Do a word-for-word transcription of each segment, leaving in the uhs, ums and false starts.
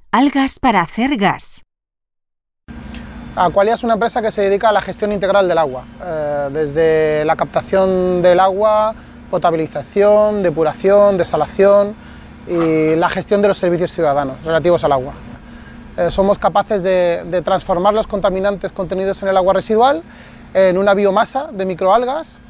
Algas para hacer gas. Aqualia es una empresa que se dedica a la gestión integral del agua, eh, desde la captación del agua, potabilización, depuración, desalación y la gestión de los servicios ciudadanos relativos al agua. Eh, somos capaces de, de transformar los contaminantes contenidos en el agua residual en una biomasa de microalgas,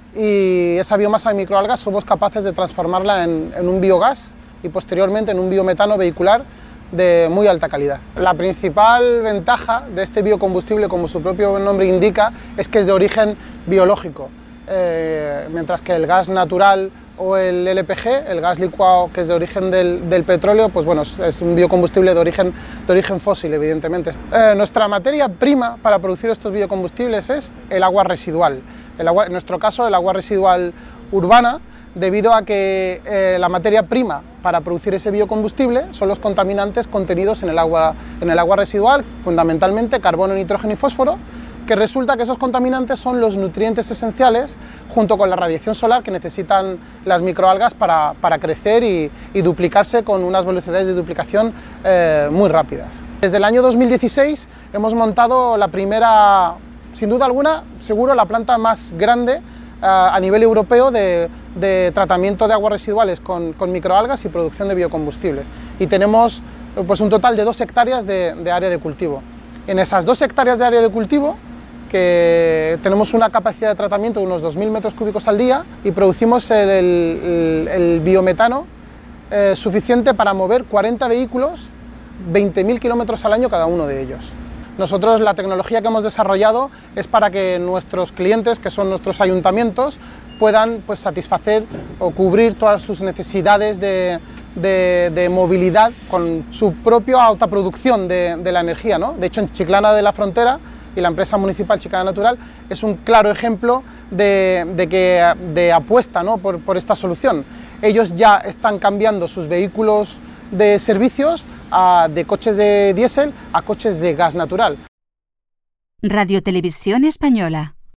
y esa biomasa de microalgas somos capaces de transformarla en, en un biogás y posteriormente en un biometano vehicular de muy alta calidad. La principal ventaja de este biocombustible, como su propio nombre indica, es que es de origen biológico, eh, mientras que el gas natural o el L P G, el gas licuado que es de origen del, del petróleo, pues bueno, es un biocombustible de origen, de origen fósil, evidentemente. Eh, nuestra materia prima para producir estos biocombustibles es el agua residual, el agua, en nuestro caso el agua residual urbana, debido a que eh, la materia prima para producir ese biocombustible son los contaminantes contenidos en el agua, en el agua residual, fundamentalmente carbono, nitrógeno y fósforo, que resulta que esos contaminantes son los nutrientes esenciales junto con la radiación solar que necesitan las microalgas para, para crecer y, y duplicarse con unas velocidades de duplicación eh, muy rápidas. Desde el año dos mil dieciséis hemos montado la primera, sin duda alguna, seguro la planta más grande a nivel europeo de, de tratamiento de aguas residuales con, con microalgas y producción de biocombustibles, y tenemos pues un total de dos hectáreas de, de área de cultivo. En esas dos hectáreas de área de cultivo, que tenemos una capacidad de tratamiento de unos dos mil metros cúbicos al día, y producimos el, el, el biometano eh, suficiente para mover cuarenta vehículos, veinte mil kilómetros al año cada uno de ellos. Nosotros la tecnología que hemos desarrollado es para que nuestros clientes, que son nuestros ayuntamientos, puedan pues, satisfacer o cubrir todas sus necesidades de, de, de movilidad con su propia autoproducción de, de la energía, ¿no? De hecho, en Chiclana de la Frontera, y la empresa municipal Chiclana Natural es un claro ejemplo de, de, que, de apuesta, ¿no? por, por esta solución. Ellos ya están cambiando sus vehículos de servicios a, de coches de diésel a coches de gas natural. Radio Televisión Española.